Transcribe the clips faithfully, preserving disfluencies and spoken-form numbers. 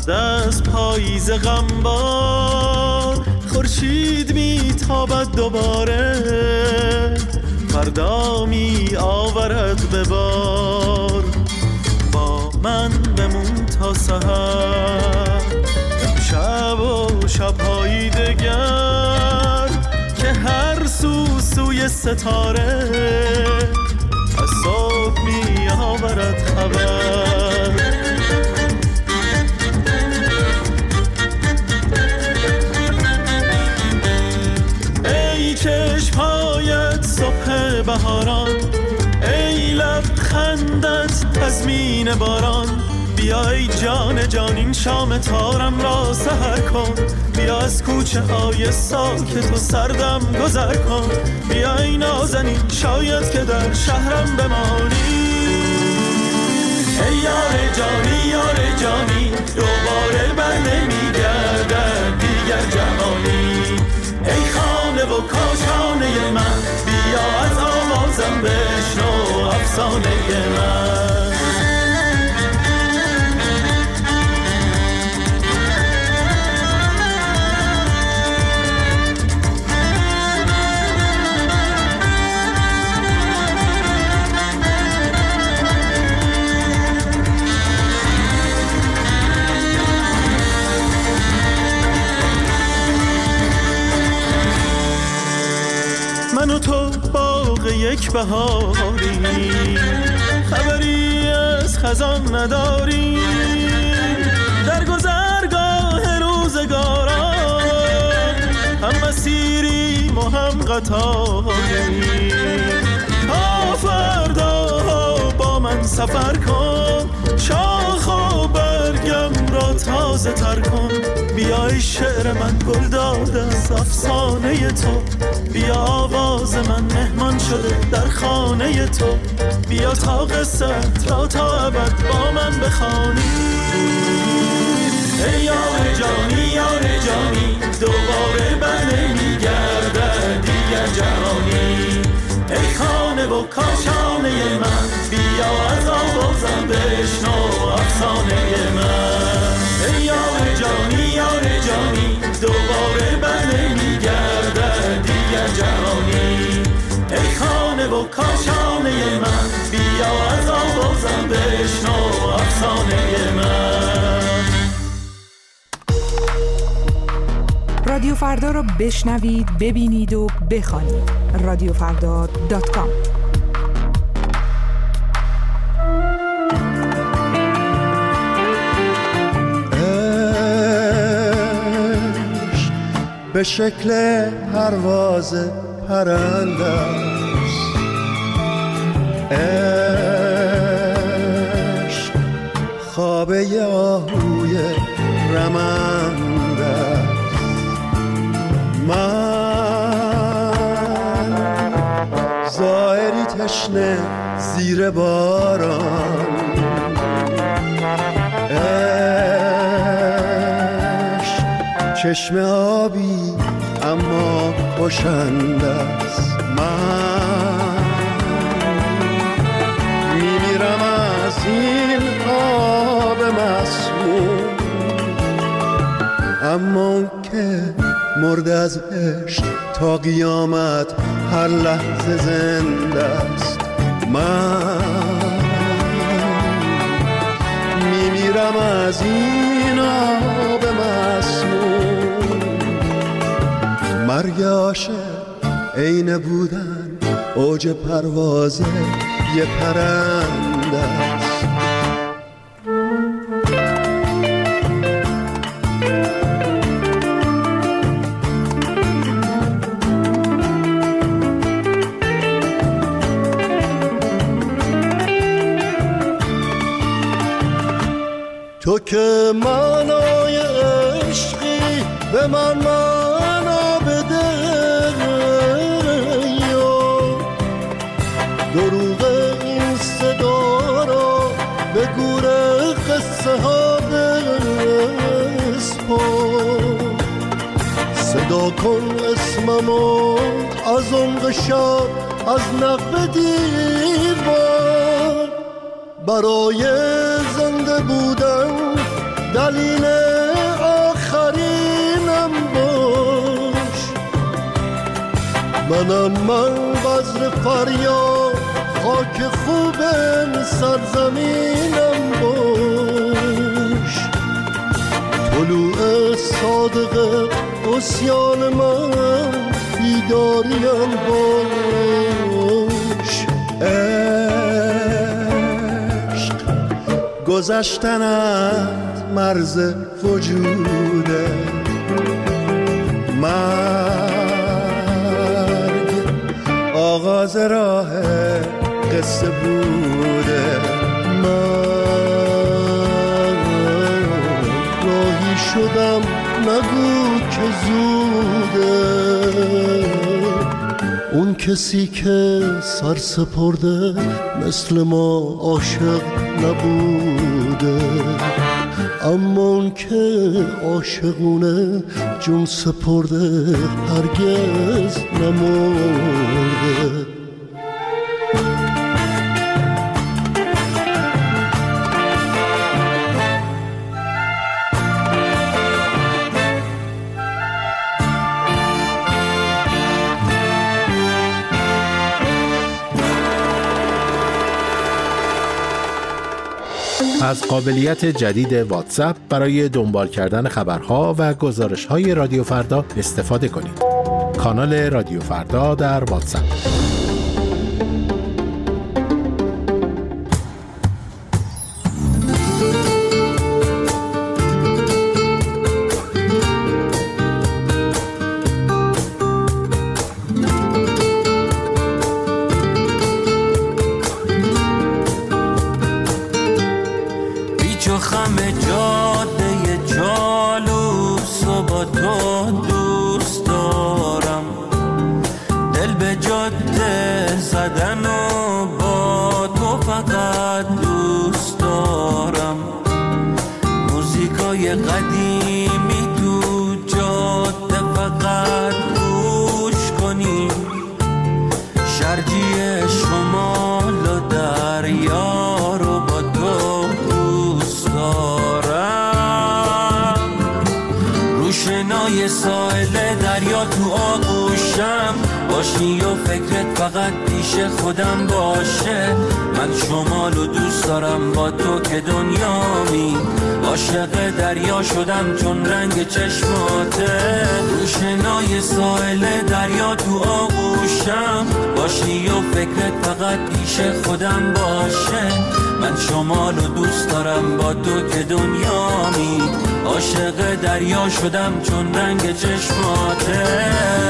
از پاییز غمبار خورشید میتابد دوباره، فردا می آورد به بار. با من بمون تا سحر، شب و شب‌های دگر که هر سو سوی ستاره از صبح می آورد خبر. ای چشم‌هایت صبح بهاران، ای لبخندت تضمین باران، بیای جان جان این شام تارم را سحر کن، بیا از کوچه های ساکت و سردم گذر کن، بیای نازنین شاید که در شهرم بمانی. ای یار جانی یار جانی، دوباره بر نمیگردد دیگر جوانی. ای خانه و کاشانه من، بیا از آوازم بشنو افسانه من. من و تو باغ یک بهاری، خبری از خزان نداری، در گذرگاه روزگاران هم مسیریم و هم قطاری. تا فردا با من سفر کن، شاخ و برگم را تازه تر کن، بیای شعر من گل داده از افسانه تو، بیا آواز من مهمان شده در خانه تو، بیا تا قصت را تا ابد با من بخوانی. ای یار جانی یار جانی، دوباره بر نمیگردد دیگر جهانی. ای خانه و کاشانه من، بیا از آوازم بشنو افسانه من. ای یار جانی یار جانی، دوباره بر نمیگردد دیگر جهانی. ای خانه و کاشانه من، بیا از آوازم بشنو افسانه من. رادیو فردا رو بشنوید، ببینید و بخوانید. رادیو فردا دات کام. به شکل پرواز پرنده است، عشق خوابه آهوی رمنده است. من زائری تشنه زیر باران، چشم آبی اما خوشنده است. من میمیرم از این آب مسموم، اما اون که مرد از عشق تا قیامت هر لحظه زنده است. من میمیرم از این آب مسموم، مرگ عاشق عین بودن اوج پرواز یه پرنده است. تو که معنای عشقی به من معنا بده، دروغ این صدا را به گور قصه ها بسپار. صدا کن اسممو از عمق شب از نقب دیوار، برای زنده بودن دلیل آخرینم باش. منم من بذر فریاد خاک خوب سرزمینم باش. طلوع صادق عصیان من بیداریم باش. عشق گذشتن از مرز وجوده، مرگ آغاز راه قصه بوده. من راهی شدم نگو که زوده، اون کسی که سر سپرده مثل ما عاشق نبوده، اما اون که عاشقونه جون سپرده هرگز نمرده. از قابلیت جدید واتساپ برای دنبال کردن خبرها و گزارش‌های رادیو فردا استفاده کنید. کانال رادیو فردا در واتساپ. باشی و فکرت فقط پیش خودم باشه. من شمالو دوست دارم با تو که دنیامی. عاشق دریا شدم چون رنگ چشماته. روشنای ساحل دریا تو آغوشم. باشی و فکرت فقط پیش خودم باشه. من شمالو دوست دارم با تو که دنیامی. عاشق دریا شدم چون رنگ چشماته.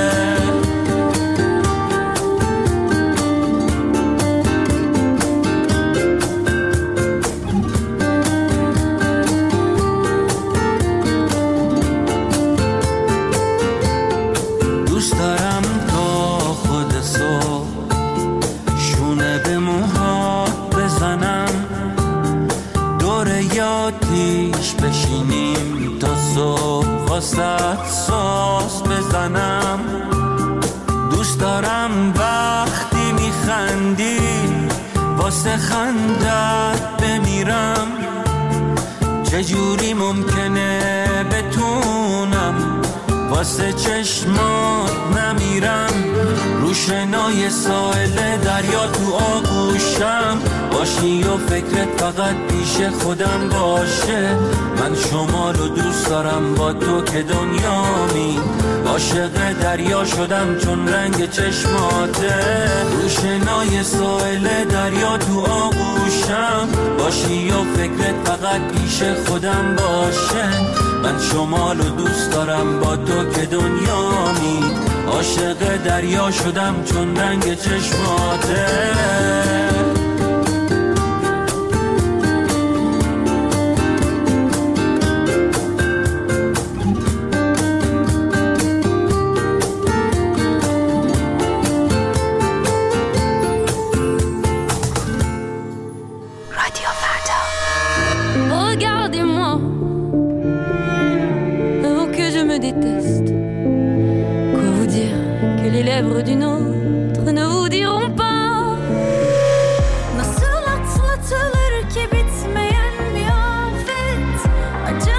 بشینیم تا صبح واسه ساز بزنم. دوست دارم وقتی میخندی واسه خندت بمیرم. چجوری ممکنه بتونم واسه چشمات نمیرم. روشنای ساحل دریا تو آغوشم. باشی و فکرت فقط پیش خودم باشه. من شمالو دوست دارم با تو که دنیامی. عاشق دریا شدم چون رنگ چشماته. روشنای ساحل دریا تو آغوشم. باشی و فکرت فقط پیش خودم باشه. من شمالو دوست دارم با تو که دنیامی. عاشق دریا شدم چون رنگ چشماته. D'une autre ne vous diront pas. Nasıl atlatılır ki bitmeyen bir afet. Acı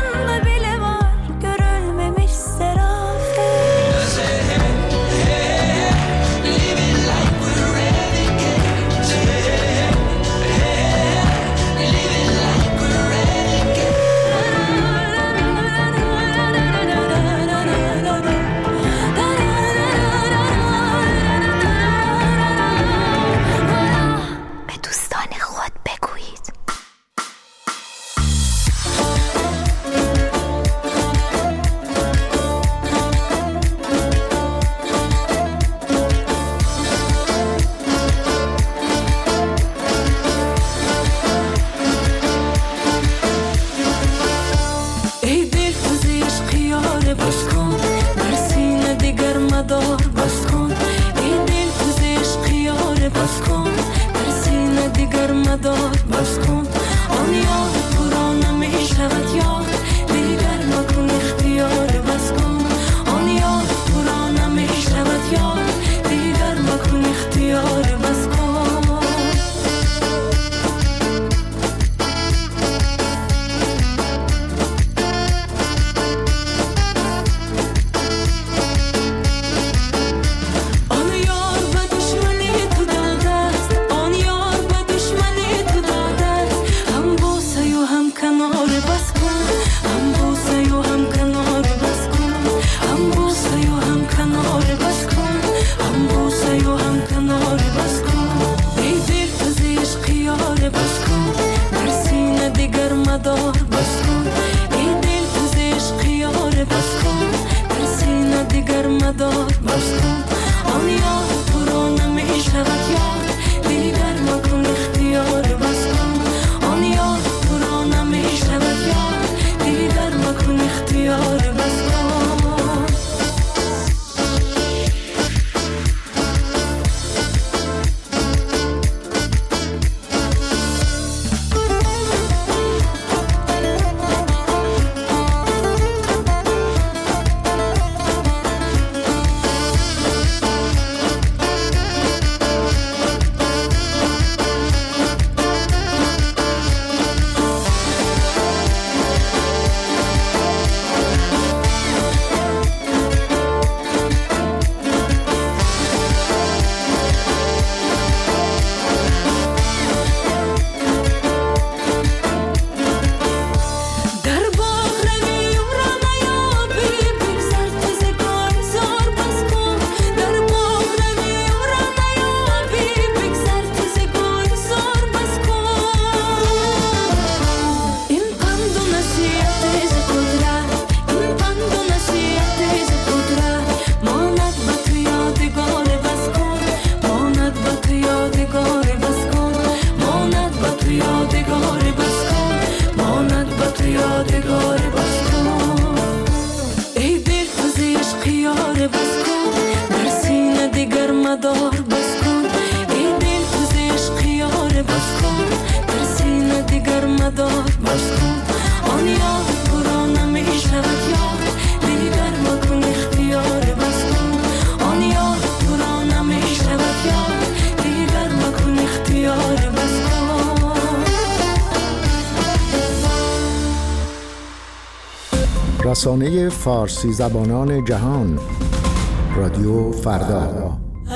رسانه فارسی زبانان جهان، رادیو فردا.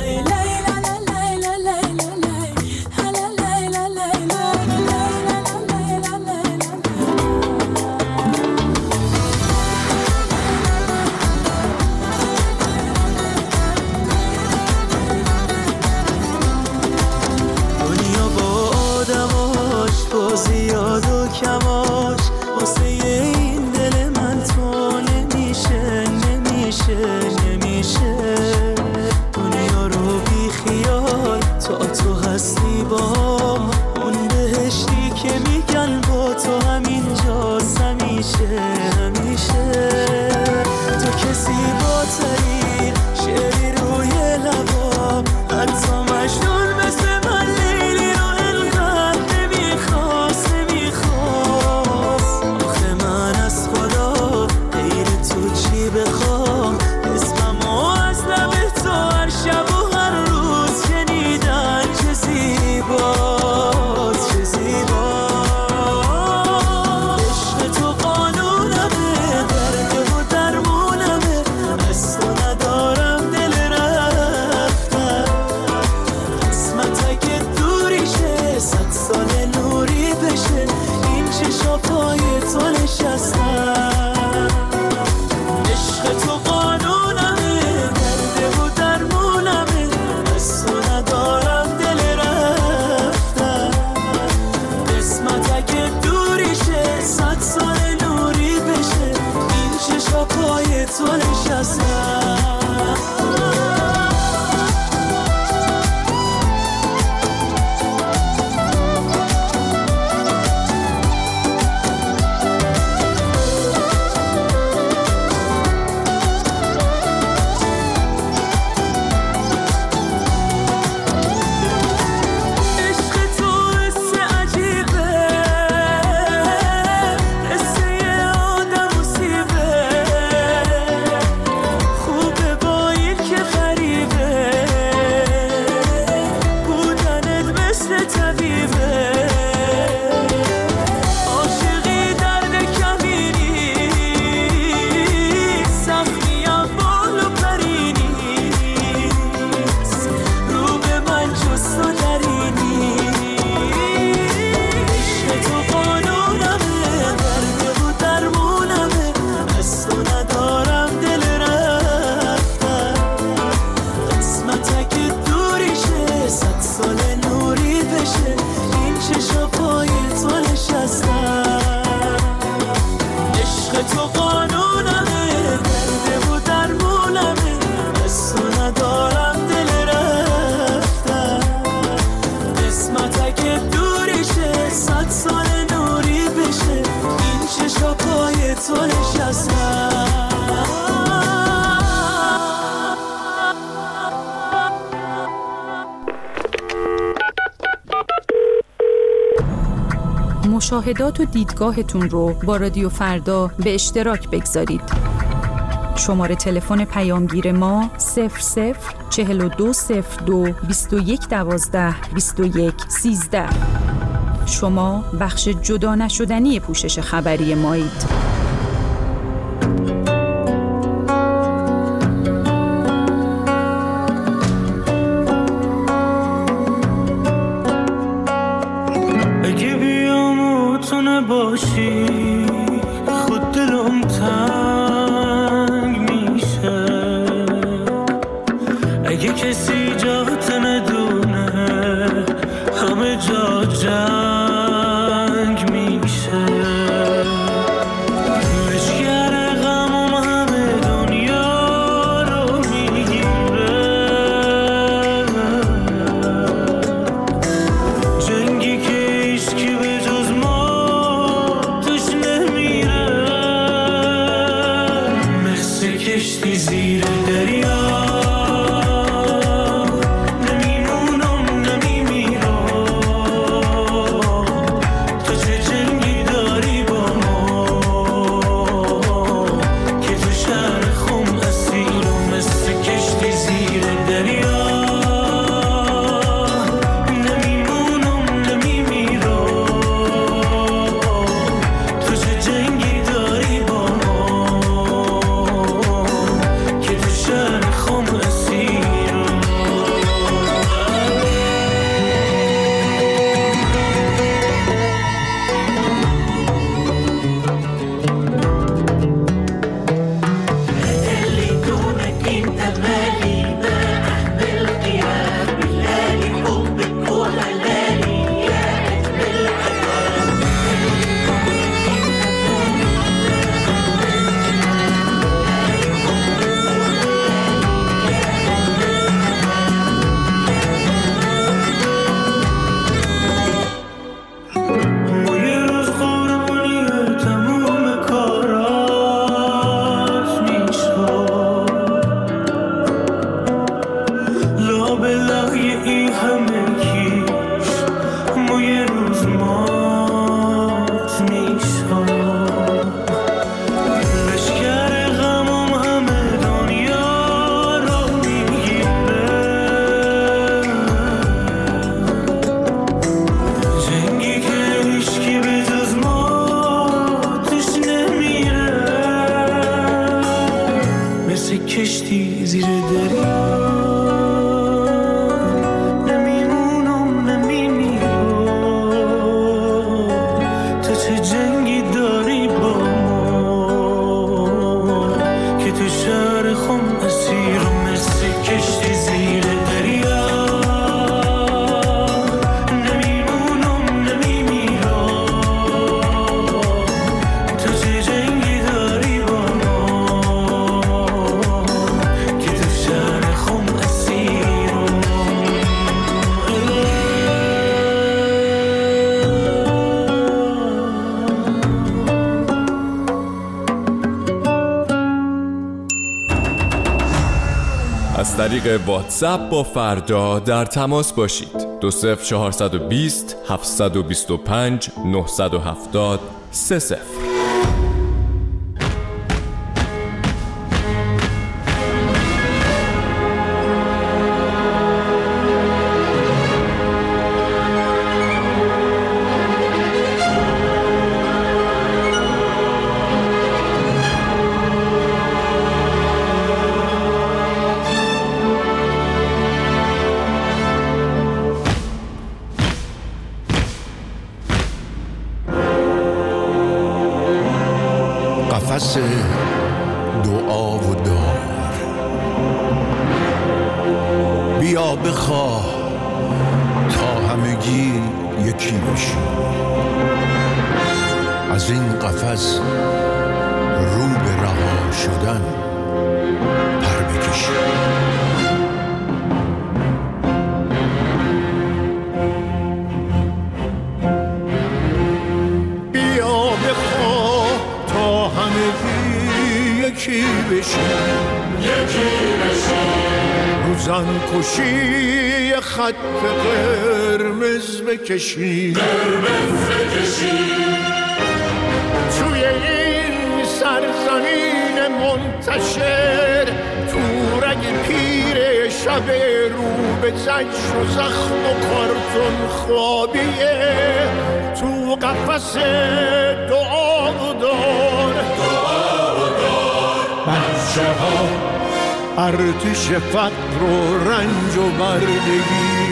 دنیا با آدماش، با زیاد و کماش، واسه این دل من تو نمیشه نمیشه نمیشه. دنیا رو بی خیال تا تو هستی با اون بهشتی که میگن با تو همینجاست همیشه همیشه. تو کسی زیباتری شعری روی لبام، حتی مجنون مثل من لیلی رو انقدر نمیخواست نمیخواست. آخه من از خدا غیر تو چی بخوام؟ اسممو از لب تو هر شب و هر روز شنیدن چه زیباست چه زیباست. عشق تو قانونمه، درد و درمونمه، از تو ندارم دل رفتن. قسمت اگه دوری شه، صد سال نوری بشه، این چشا پای تو نشستن. عشق تو قانونمه، درد و درمونمه، از تو ندارم دل رفتن. قسمت اگه دوری شه، صد سال نوری بشه، این چشا پای تو نشستن. عشق تو حس عجیبه، حس یه آدم مصیبه، خوبه با این که غریبه، بودنت مثل طبیبه. عاشقی درد کمینی، سختیم بال و پرینی، رو به من جست و درینی. عشق تو قانونمه، درد و درمونمه، از تو ندارم دل رفتن. قسمت اگه دوری شه، صد سال نوری بشه، این چشا پای تو نشستن. عشق تو قانونمه، درد و درمونمه، از تو ندارم دل رفتن. قسمت اگه دوری شه، صد سال نوری بشه، این چشا پای تو نشستن. مشاهدات و دیدگاهتون رو با رادیو فردا به اشتراک بگذارید. شماره تلفن پیامگیر ما صفر صفر چهل و دو صفر دو بیست و یک دوازده بیست و یک سیزده. شما بخش جدا نشدنی پوشش خبری مایید. اگه بیام تو نباشی، خود دلم تنگ میشه. اگه کسی جات ندونه، همه جا جنگ میشه. لشگر غمم همه دنیا رو میگیره. جنگی که هیچکی به جز ما توش نمیره. مثل کشتی زیر دریا، تو چه جنگی داری با ما. مثل کشتی زیر دریا نمیمونم نمیمیرم تو چه جنگی داری با ما که تو شهر خم اسیرم مثل کشتی زیر دریا از طریق واتساپ با فردا در تماس باشید. دو صفر چهارصد و بیست هفتصد و بیست و پنج نهصد و هفتاد سه صفر. قفس دعا و دار بیا بخواه تا همگی یکی بشیم، از این قفس رو به رها شدن پر بکشیم. یکی بشیم یکی بشیم روزن کشی خط قرمز بکشیم قرمز بکشیم توی این سرزمین منتشر تو رگ پیر شب رو به زجر و زخم و کارتون خوابیه تو قفس دعا و دار بچه ها ارتش فقر و رنج و بردگی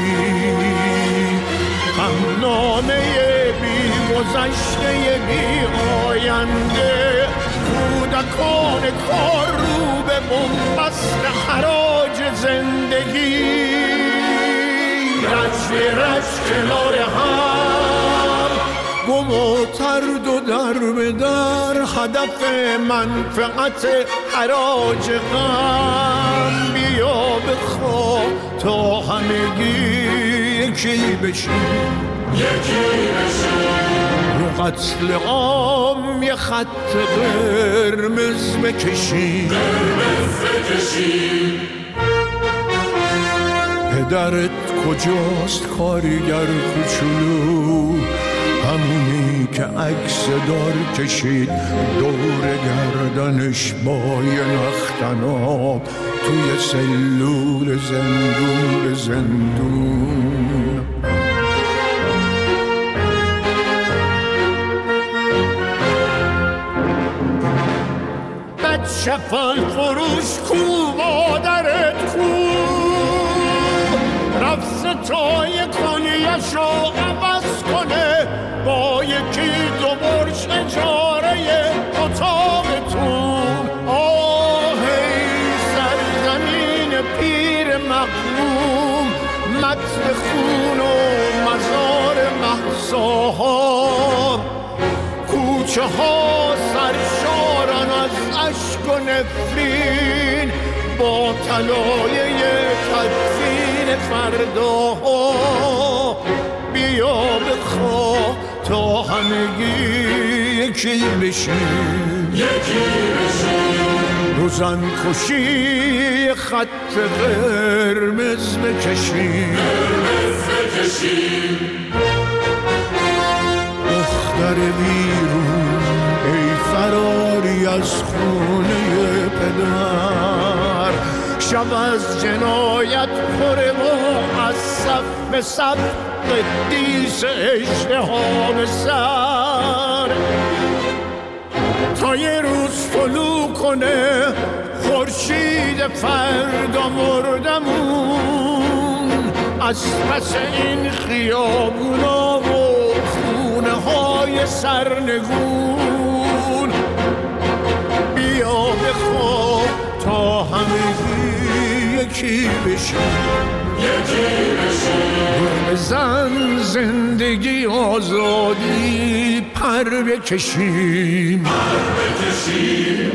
هم نامه بی گذشته بی آینده کودکان کار رو به بنبست حراج زندگی رج به رج کنار هم گم و ترد و در به در هدف منفعت حراج غم بیا بخواه تا همگی یکی بشیم یکی بشیم رو قتل عام یه خط قرمز بکشیم قرمز بکشیم پدرت کجاست کارگر کوچولو همونی که عکس دار کشید دور گردنش با یه نختناب توی سلول زندون به زندون بچه فال فروش کو مادرت کو رفت ستای کنیشو عوض کنه با یکی دو برج اجاره اتاقتون آه ای سرزمین پیر مغموم متن خون و مزار مهساها کوچه ها سرشارن از اشک و نفرین با طلایه تدفین فرداها بیا بخواه تا همگی یکی بشیم یکی بشیم روزن کشی خط قرمز بکشیم قرمز بکشیم دختر ویرون ای فراری از خونه پدر شب از جنایت پره و از صف به صف قدیس اجتهام به سر تا یه روز طلوع کنه خورشید خورشید فردا مردمون از پس این خیابونا و خونه های سرنگون. بیا بخواب تا همگی یکی بشیم، یکی بشیم، بزن زندگی آزادی پر بکشیم، پر بکشیم.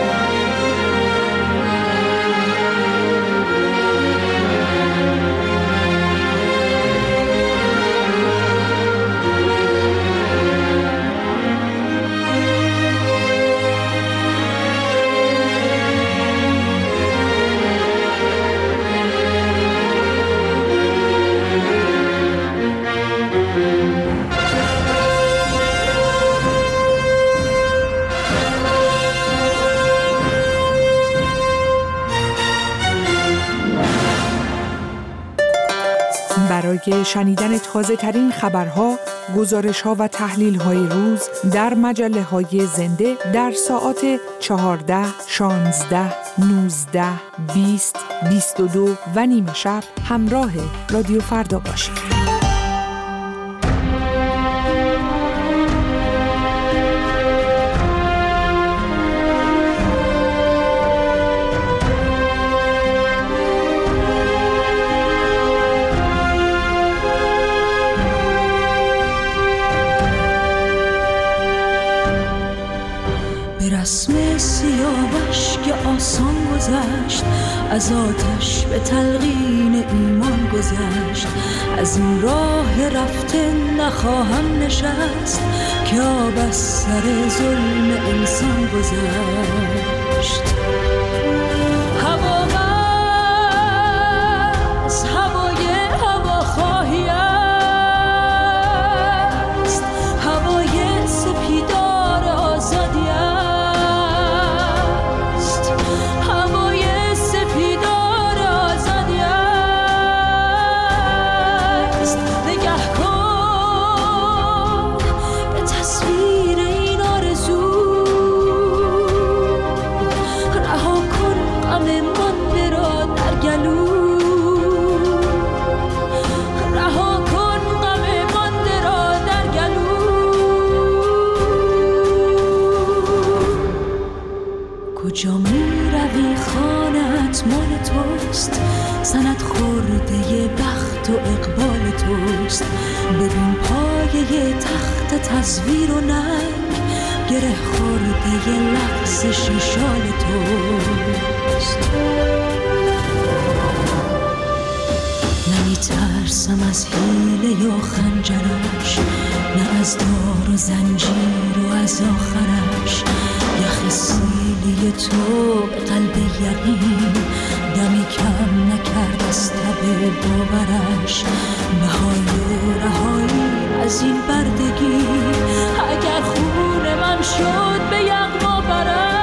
برای شنیدن تازه ترین خبرها، گزارش‌ها و تحلیل‌های روز در مجله‌های زنده در ساعات چهارده، شانزده، نوزده، بیست، بیست و دو و نیمه شب همراه رادیو فردا باشید. رسم سیاوش که آسان گذشت، از آتش به تلقین ایمان گذشت. از این راه رفته نخواهم نشست، که آب از سر ظلم انسان گذشت. هوا از هوای هواخواهی است، هوای سپیدار آزادی است. کجا می روی خانت مال توست، سند خورده بخت و اقبال توست. ببین پایه تخت تصویر و ننگ، گره خورده لغزش شال توست. نمی ترسم از حیله یا خنجرش، نه از دار و زنجیر و از آخرش. یخ سیلی تو به قلب یقین، دمی کم نکرد از تب باورش. نهای رهایی از این بردگی، اگر خون من شد به یغما برش.